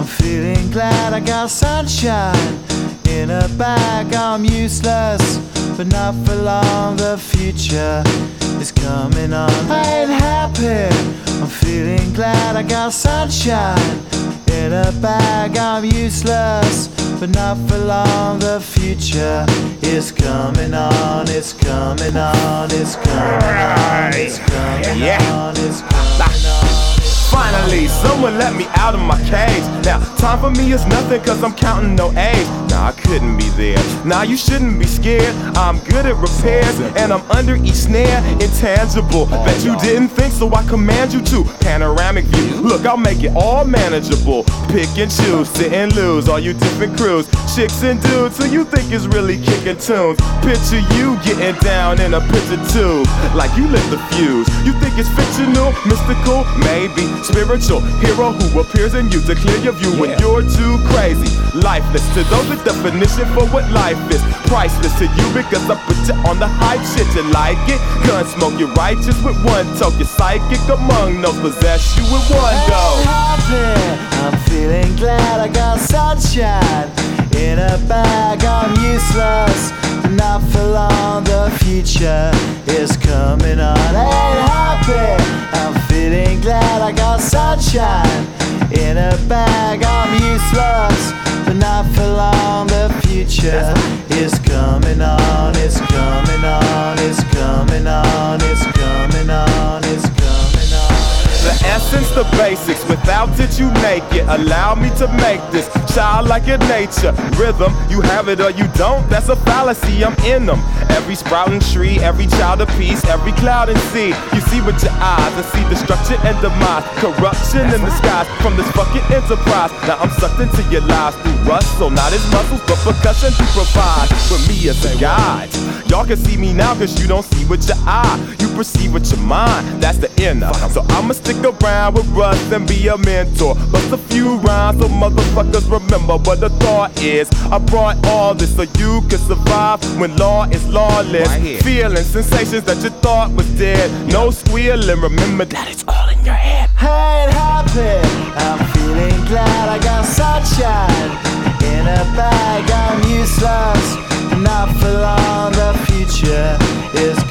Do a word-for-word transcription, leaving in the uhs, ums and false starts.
I'm feeling glad I got sunshine in a bag. I'm useless, but not for long. The future is coming on. I ain't happy. I'm feeling glad I got sunshine in a bag. I'm useless, but not for long. The future is coming on. It's coming on. It's coming on. It's coming on. It's coming on. Finally, someone let me out of my cage. Now, time for me is nothing cause I'm counting no A's. Nah, I couldn't be there. Nah, you shouldn't be scared. I'm good at repairs and I'm under each snare. Intangible, bet you didn't think, so I command you to. Panoramic view, look, I'll make it all manageable. Pick and choose, sit and lose, all you different crews. Chicks and dudes who you think is really kicking tunes. Picture you getting down in a picture tube, like you lit the fuse. You think it's fictional, mystical, maybe spiritual hero who appears in you to clear your view when you're too crazy. Lifeless to those, the definition for what life is. Priceless to you because I put you on the hype shit. You like it? Gun smoke, you're righteous with one toe. You're psychic among those, possess you with one go. I'm feeling glad I got sunshine in a bag. I'm useless, but not for long. The future is coming on. I ain't happy. I'm feeling glad I got sunshine in a bag. I'm useless, but not for long. The future is coming on. It's coming on. It's coming on. It's coming on. It's coming on. The essence, the basics, without it you make it. Allow me to make this childlike in nature. Rhythm, you have it or you don't, that's a fallacy, I'm in them. Every sprouting tree, every child of peace, every cloud and sea. You see with your eyes and see destruction and demise. Corruption in the skies from this fucking enterprise. Now I'm sucked into your lives through rust, so not his muscles, but percussion to provide for me as a guide. Y'all can see me now cause you don't see with your eye. You perceive with your mind, that's the inner. So I'ma stick around with Russ and be a mentor. Bust a few rhymes so motherfuckers remember what the thought is. I brought all this so you can survive when law is lawless. Right, feeling sensations that you thought was dead. No squealing, remember that it's all in your head. I ain't happy. I'm feeling glad I got sunshine in a bag. I'm useless, not for long. The future is